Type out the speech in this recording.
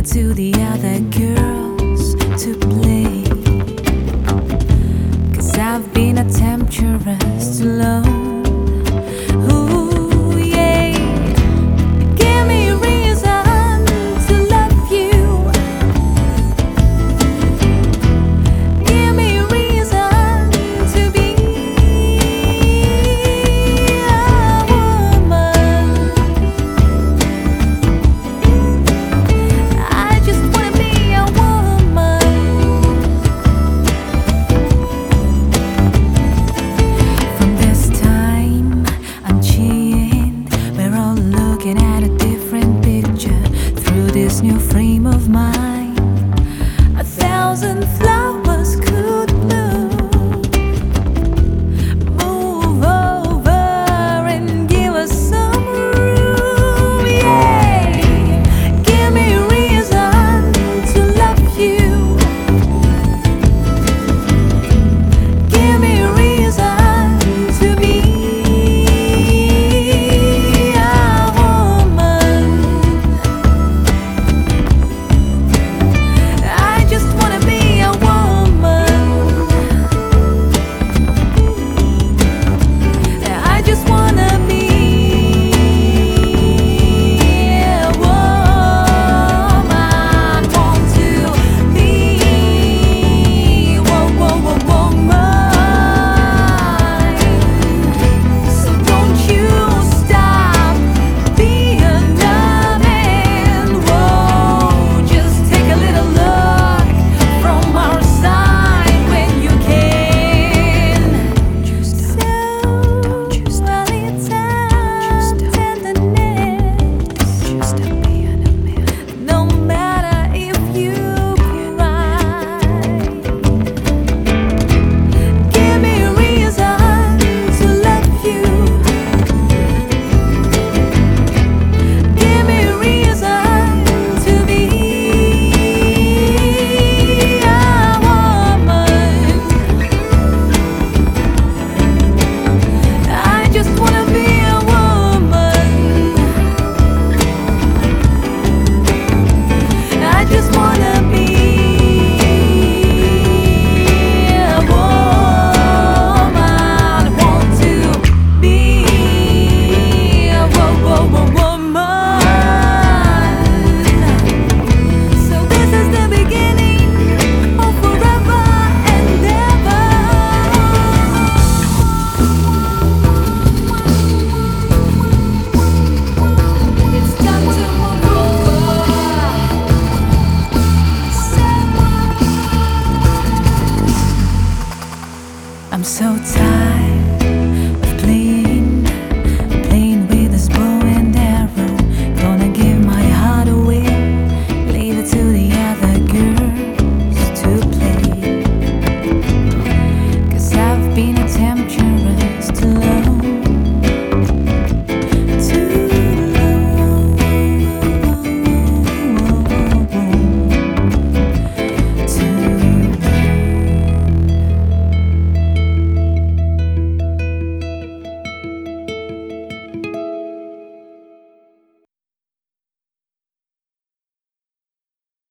to the other girls to play. 'Cause I've been a temptress too long. Ooh, yeah. Give me a reason to love you. Give me a reason to be a woman. I just wanna be a woman. From this time unchained, we're all looking at a different picture through this new frame of mine. 1,000 flowers